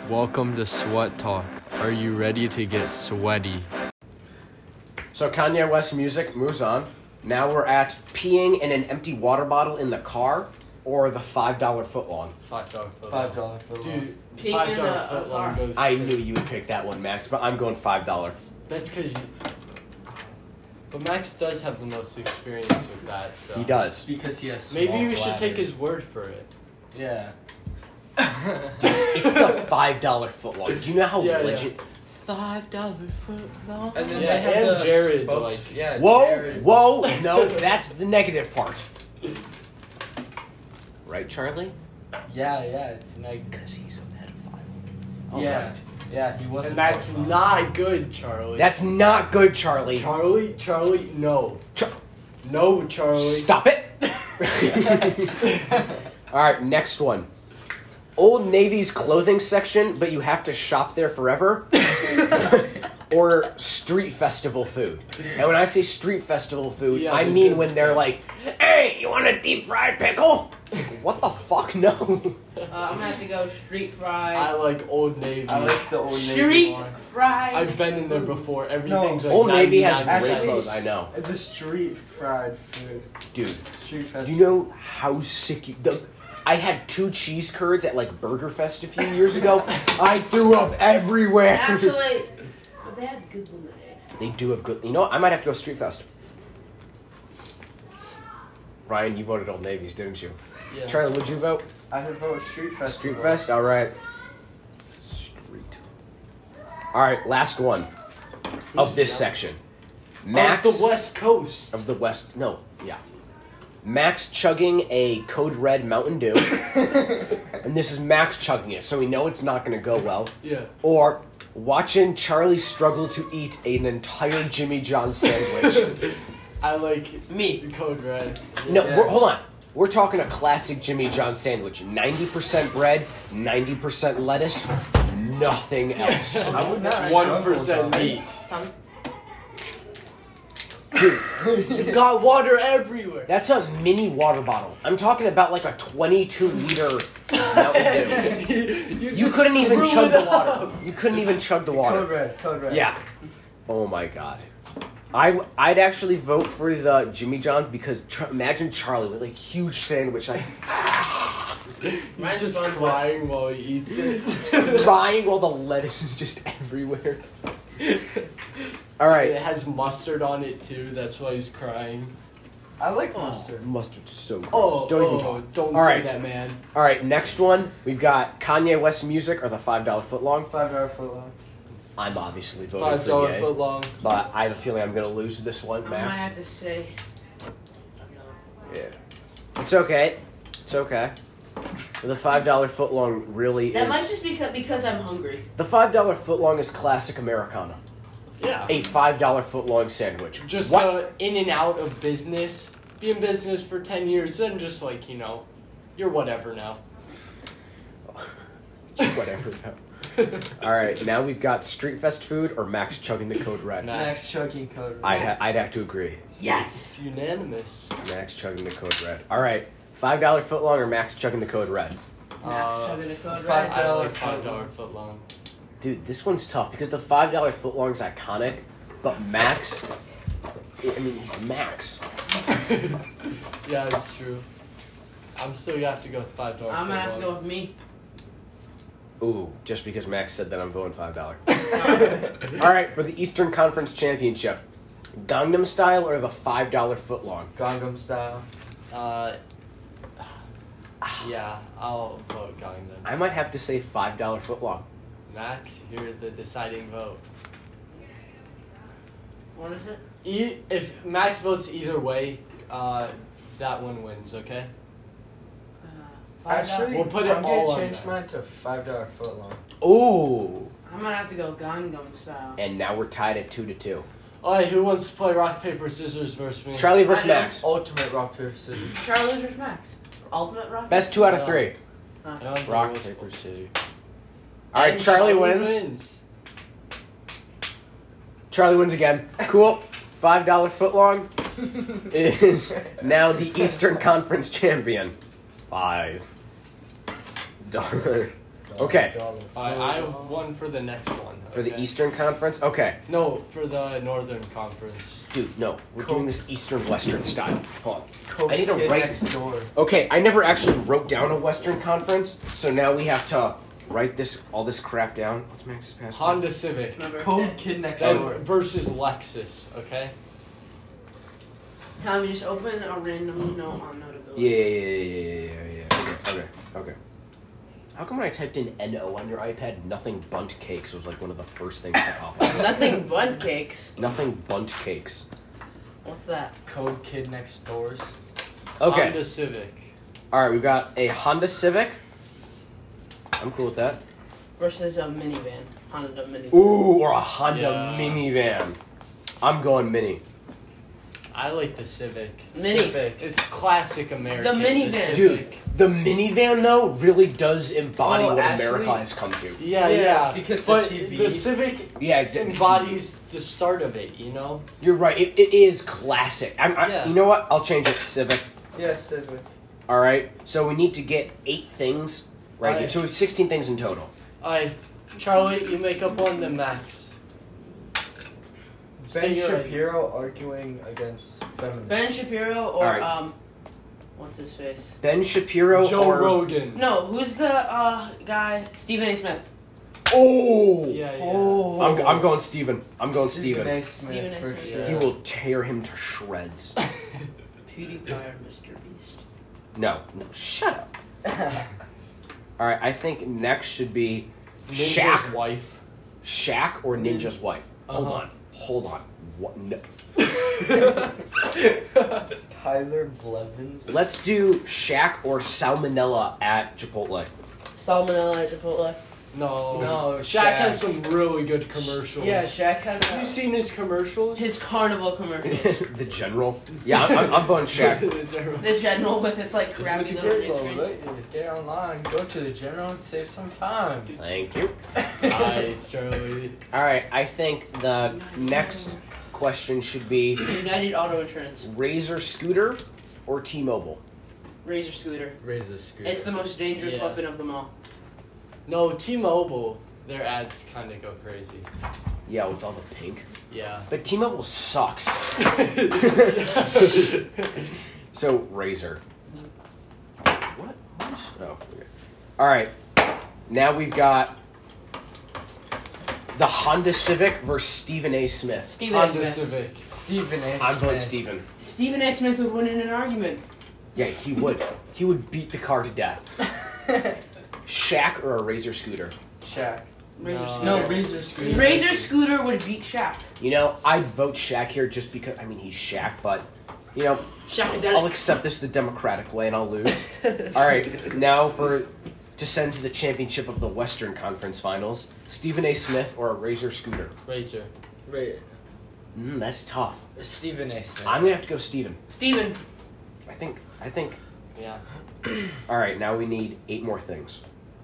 Welcome to Sweat Talk. Are you ready to get sweaty? So Kanye West music moves on. Now we're at peeing in an empty water bottle in the car or the $5 footlong. $5 foot. $5 for Dude, Peeing in $5 a foot long car. goes. I first. knew you would pick that one, Max, but I'm going $5. That's because you. But Max does have the most experience with that, so. He does. because he has. Maybe small you should bladder. take his word for it. Yeah. It's the $5 footlong. Do you know how Yeah, legit? $5 footlong. And then Yeah, they have and the Jared, spokes- like- yeah. Whoa, Jared. whoa, no, that's the negative part. Right, Charlie? Yeah, it's like. Because he's a pedophile. Yeah, Alright. yeah, he was. And that's not good, Charlie. That's not good, Charlie. Charlie, no. Char- No, Charlie. Stop it. Alright, next one. Old Navy's clothing section, but you have to shop there forever. Or street festival food. And when I say street festival food, Yeah, I the mean good when they're stuff. like, hey, you want a deep fried pickle? What the fuck? No. I'm gonna have to go street fried. I like Old Navy. I like the old Navy Street one. fried. I've been in there before. Everything's like Old Navy has 99% great Actually- clothes, I know. The street fried food. Dude, Street festival. do you know how sick I had 2 cheese curds at like Burger Fest a few years ago. I threw up everywhere. Actually, but they had good lemonade. They do have good. You know what? I might have to go Street Fest. Ryan, you voted Old Navy's, didn't you? Yeah. Charlie, would you vote? I had voted street festival. Street Fest? Alright. Street. Alright, last one of this section. Max. Of the West Coast. Of the West. No, yeah. Max chugging a Code Red Mountain Dew. And this is Max chugging it, so we know it's not going to go well. Yeah. Or watching Charlie struggle to eat an entire Jimmy John's sandwich. I like Me. Code Red. No, Yeah. hold on. We're talking a classic Jimmy John's sandwich. 90% bread, 90% lettuce, nothing else. I would not. 1% meat. Some, You got water everywhere. That's a mini water bottle. I'm talking about like a 22-liter Mountain Dew. You couldn't even threw chug it the up. water. You couldn't even chug the water. Code red. Yeah. Oh my god. I'd actually vote for the Jimmy John's because imagine Charlie with like huge sandwich, like He's Mine's just fun, crying while he eats it. crying while the lettuce is just everywhere. All right. It has mustard on it too. That's why he's crying. I like mustard. Mustard's so gross. Oh, Don't even talk. don't All say right. that, man. All right, next one. We've got Kanye West music or the $5 footlong. $5 for long. I'm obviously voting for $5 Ye, foot long. but I have a feeling I'm going to lose this one, I might Max. have to say. Yeah. It's okay. It's okay. The $5 footlong really That is... might just be because I'm hungry. The $5 footlong is classic Americana. Yeah. A $5 footlong sandwich. Just what? in and out of business. Be in business for 10 years, then just like, you're whatever now. Whatever. All right, now we've got Street Fest food or Max chugging the Code Red. Max chugging code red. I'd have to agree. Yes. It's unanimous. Max chugging the Code Red. All right, $5 footlong or Max chugging the Code Red. Max chugging a code $5. red. I like $5 $5 foot long. Dude, this one's tough because the $5 footlong is iconic, but Max, I mean, he's Max. Yeah, it's true. I'm still gonna have to go with $5 I'm gonna have to go with me. Ooh, just because Max said that I'm voting $5. All right, for the Eastern Conference Championship, Gangnam Style or the $5 footlong? Gangnam style. Yeah, I'll vote Gangnam. I might have to say $5 footlong. Max, you're the deciding vote. What is it? If Max votes either way, that one wins, okay? $5. Actually, We'll put it I'm all gonna on change that. mine to $5 foot long. Ooh, I'm gonna have to go Gangnam style. and now we're tied at 2-2. Alright, who wants to play rock, paper, scissors versus me? Charlie versus I know. Max. Ultimate rock paper scissors. Charlie versus Max. Ultimate rock. Best 2 out of 3. I don't think Rock, we'll- paper, scissors. All right, And Charlie wins. Charlie wins again. Cool. $5 footlong is now the Eastern Conference champion. $5. Okay. I have one for the next one. For the okay? Eastern Conference? Okay. No, for the Northern Conference. Dude, no. We're doing this Eastern-Western style. Hold on. I need to write- next door. Okay, I never actually wrote down a Western Conference, so now we have to write all this crap down. What's Max's password? Honda Civic. Remember? Code Kid Next Then Door. versus Lexus, okay? Tommy, just open a random note on Notability. Yeah. Okay. How come when I typed in NO on your iPad, nothing bunt cakes was like one of the first things to pop up? Nothing but cakes. Nothing bunt cakes. What's that? Code Kid Next Doors. Okay. Honda Civic. Alright, we've got a Honda Civic. I'm cool with that. Versus a minivan. Honda minivan. Ooh, or a Honda Yeah. minivan. I'm going mini. I like the Civic. Mini. It's classic American. The minivan. Dude, the minivan though really does embody Oh, what actually- America has come to. Yeah. because but the TV. the Civic Yeah, exactly. embodies the start of it, you know? You're right. It is classic. Yeah. You know what? I'll change it. Civic. Yeah, Civic. All right. So we need to get 8 things right here. Alright. So we have 16 things in total. Charlie, you make up one, then Max. Ben State your idea. Shapiro arguing against feminism. Ben Shapiro or Alright. what's his face? Ben Shapiro Joe or Rogan. No, who's the guy? Stephen A. Smith. Oh. Yeah. Oh. I'm going Steven. I'm going Steven. A. Smith Stephen A. for Smith. sure. He will tear him to shreds. PewDiePie or Mr. Beast. No, shut up. All right, I think next should be Ninja's Shaq. wife. Shaq or Ninja's wife. Uh-huh. Hold on. What? No. Tyler Blevins. Let's do Shaq or Salmonella at Chipotle. Salmonella at Chipotle. No. No, Shaq has some really good commercials. Yeah, Shaq has. Have you seen his commercials? His carnival commercials. The General. Yeah, I'm voting Shaq. The general with its like crappy little green screen. Get online, go to the general and save some time. Thank you. Nice, Charlie. All right, I think the next question should be United Auto Insurance. Razor scooter or T-Mobile. Razor scooter. Razor scooter. It's the most dangerous Yeah. weapon of them all. No, T-Mobile, their ads kind of go crazy. Yeah, with all the pink. Yeah. But T-Mobile sucks. So Razor. What? Oh. Okay. All right. Now we've got the Honda Civic versus Stephen A. Smith. Stephen A. Honda Smith. Civic. Stephen A. I'm voting Smith. Stephen. Stephen A. Smith would win in an argument. Yeah, he would. He would beat the car to death. Shaq or a Razor scooter? Shaq. Razor No. scooter. No, Razor scooter. Razor scooter would beat Shaq. You know, I'd vote Shaq here just because, I mean, he's Shaq, but, you know, Shaq I'll accept this the democratic way and I'll lose. All right, now to send to the championship of the Western Conference Finals, Stephen A. Smith or a Razor scooter? Razor. Right. That's tough. Stephen A. Smith. I'm gonna have to go Stephen. Steven. I think. Yeah. All right, now we need 8 more things.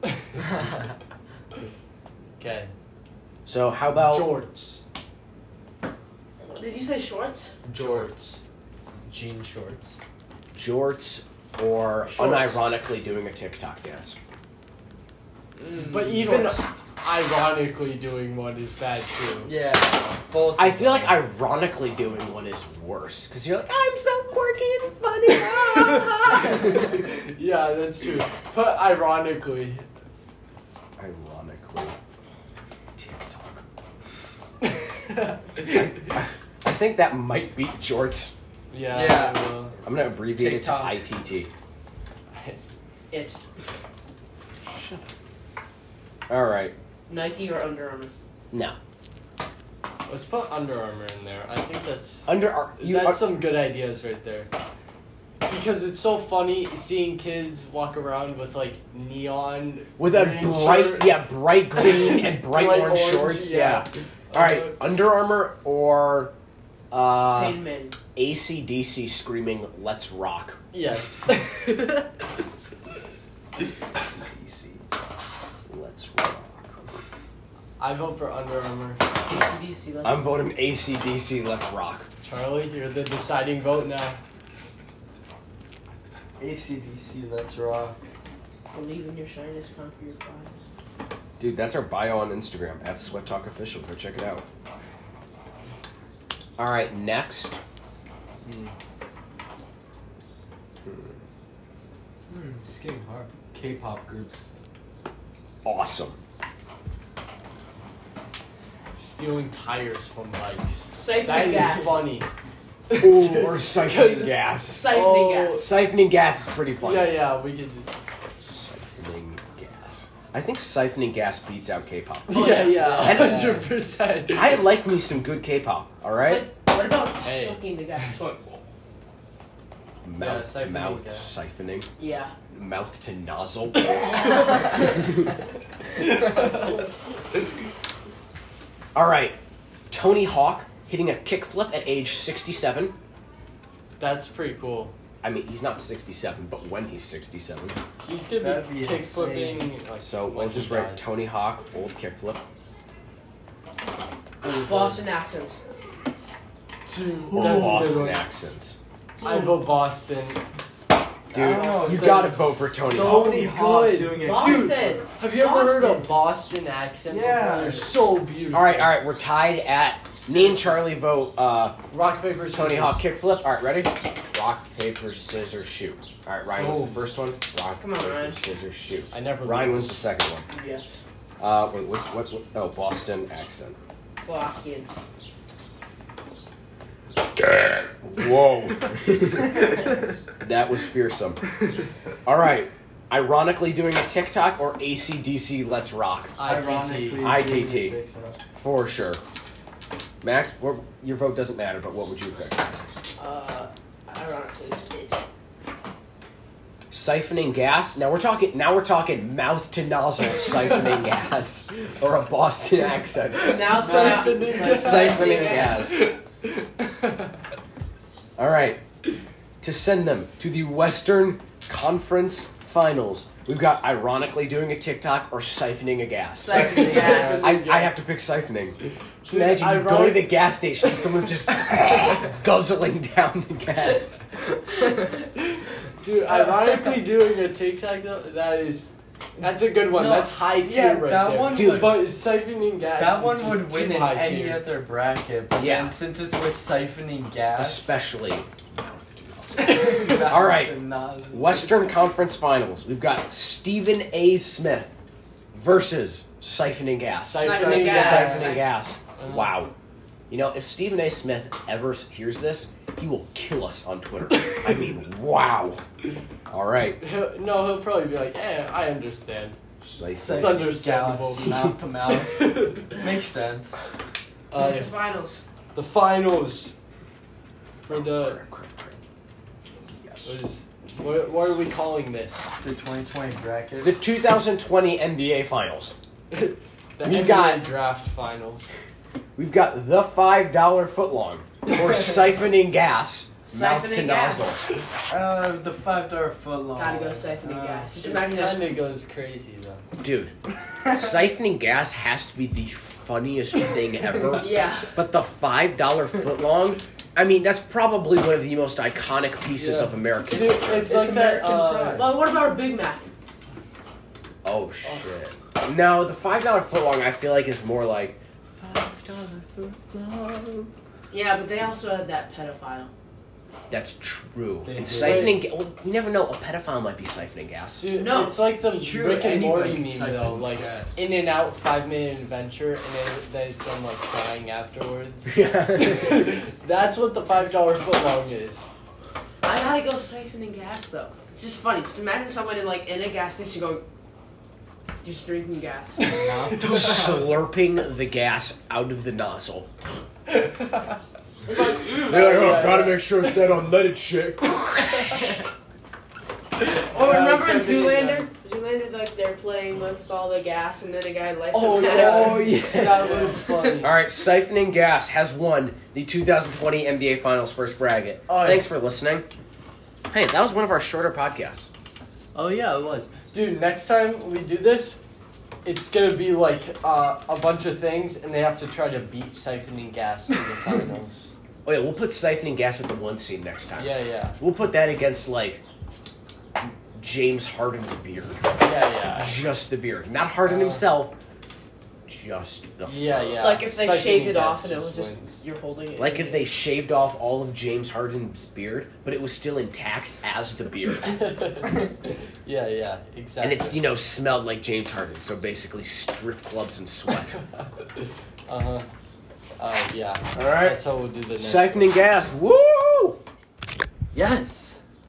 Okay. So how about Jorts. Did you say shorts? Jorts. Jean shorts. jorts or Shorts. unironically doing a TikTok dance? But even Jorts. ironically doing one is bad too. Yeah. Both. I feel like ironically doing one is worse because you're like, I'm so quirky and funny. Yeah, that's true. But ironically. Ironically, TikTok. I think that might beat jorts. Yeah. Yeah. I will. I'm gonna abbreviate TikTok. it to ITT. It. All right. Nike or Under Armour? No. Let's put Under Armour in there. I think that's That's some good ideas right there. Because it's so funny seeing kids walk around with like neon with a green bright, shirt. bright green and bright, orange shorts. Yeah. All right, Under Armour or Peyton Manning. AC/DC screaming "Let's rock." Yes. AC/DC, let's rock. I vote for Under Armour. AC/DC. I'm voting AC/DC. Let's rock. Charlie, you're the deciding vote now. AC/DC, let's rock. Believe in your shyness, conquer your pride. Dude, that's our bio on Instagram, @SweatTalkOfficial. Go check it out. Alright, next. It's getting hard. K-pop groups. Awesome. Stealing tires from bikes. Siphoning That is gas. funny. Ooh, or siphoning gas. Siphoning gas. Siphoning gas is pretty funny. Yeah, we could. Siphoning gas. I think siphoning gas beats out K-pop. Yeah, And- 100%. I like me some good K-pop, alright? But what about Hey. sucking the gas? Mouth to siphoning mouth, gas. siphoning. Yeah. Mouth to nozzle. Alright. Tony Hawk hitting a kickflip at age 67. That's pretty cool. I mean, he's not 67, but when he's 67. He's gonna That'd be be kick flipping. insane. Like, So we'll like just he write does. Tony Hawk, old kickflip. Boston accents. Dude, Boston accents. I vote Boston. Dude, Oh, you they're gotta vote for Tony so Hawk. Tony Hawk good. doing it. Boston. Have you ever heard a Boston. Boston accent? Yeah. before? They're so beautiful. Alright, we're tied at. Me and Charlie vote Rock, paper, scissors. Tony Hawk kickflip. Alright, ready? Rock, paper, scissors, shoot. Alright, Ryan wins Oh. the first one. Rock, Come on, paper, Ryan. scissors, shoot. I never Ryan lose. wins the second one. Yes. Wait, what? Oh, Boston accent. Boston. Whoa. That was fearsome. Alright. Ironically doing a TikTok or AC/DC Let's Rock? Ironically, ITT. For sure. Max, your vote doesn't matter, but what would you pick? Ironically, it's Siphoning gas? Now we're talking mouth to nozzle siphoning gas. Or a Boston accent. now Siphoning gas. Alright. To send them to the Western Conference Finals, we've got ironically doing a TikTok or siphoning a gas. Siphoning gas. I have to pick siphoning. Just Dude, imagine you go to ironic- the gas station and someone just guzzling down the gas. Dude, ironically doing a TikTok though, that's a good one. No, That's high tier yeah, right that there. one Dude, would- but siphoning gas. That is one just would win too in high any tier. other bracket, but Yeah. then since it's with siphoning gas, Especially Mouth All right. to nozzle. Western Conference Finals. We've got Stephen A. Smith versus siphoning gas. Siphoning gas. Siphoning gas. Wow. You know, if Stephen A. Smith ever hears this, he will kill us on Twitter. I mean, wow. All right. He'll probably be like, I understand. Siphoning. It's understandable. Gas, mouth to mouth. Makes sense. It's the finals. The finals for the what are we calling this? The 2020 bracket. The 2020 NBA Finals. The We've NBA got- draft finals. We've got the $5 footlong or siphoning gas, mouth to Siphoning gas. nozzle. The $5 footlong. Gotta go siphoning gas. Just It imagine this. kind of goes crazy though. Dude, siphoning gas has to be the funniest thing ever. Yeah. But the $5 footlong, I mean, that's probably one of the most iconic pieces Yeah. of American Dude, history. it's like that. American pride. Well, what about a Big Mac? Oh shit. No, the $5 footlong I feel like is more like $5 footlong. Yeah, but they also had that pedophile. That's true. They And did. siphoning gas, well, you never know, a pedophile might be siphoning gas. Dude, No. it's like the True, Rick and Morty anybody can meme though, siphon like gas. In and Out 5-minute adventure, and then it's them like crying afterwards. Yeah. That's what the $5 footlong is. I gotta go siphoning gas though. It's just funny. Just imagine someone in a gas station going, just drinking gas. Slurping the gas out of the nozzle. It's like, They're like, yeah, gotta yeah. make sure it's that unleaded shit. Or remember in Zoolander? Zoolander, like they're playing with all the gas, and then a guy lights Oh up. yeah, that was funny. All right, siphoning gas has won the 2020 NBA Finals first bracket. Oh, yeah. Thanks for listening. Hey, that was one of our shorter podcasts. Oh yeah, it was. Dude, next time we do this, it's gonna be like a bunch of things, and they have to try to beat siphoning gas to the finals. Oh yeah, we'll put siphoning gas at the 1 seed next time. Yeah. We'll put that against like James Harden's beard. Yeah. Just the beard. Not Harden himself. Just the Yeah. fur. Like if they Siphoning shaved it gas off and it was wins. just you're holding it. Like if they shaved off all of James Harden's beard, but it was still intact as the beard. Yeah, exactly. And it, smelled like James Harden. So basically strip clubs and sweat. Yeah. All right. That's how we'll do the next Siphoning gas. Woo! Yes.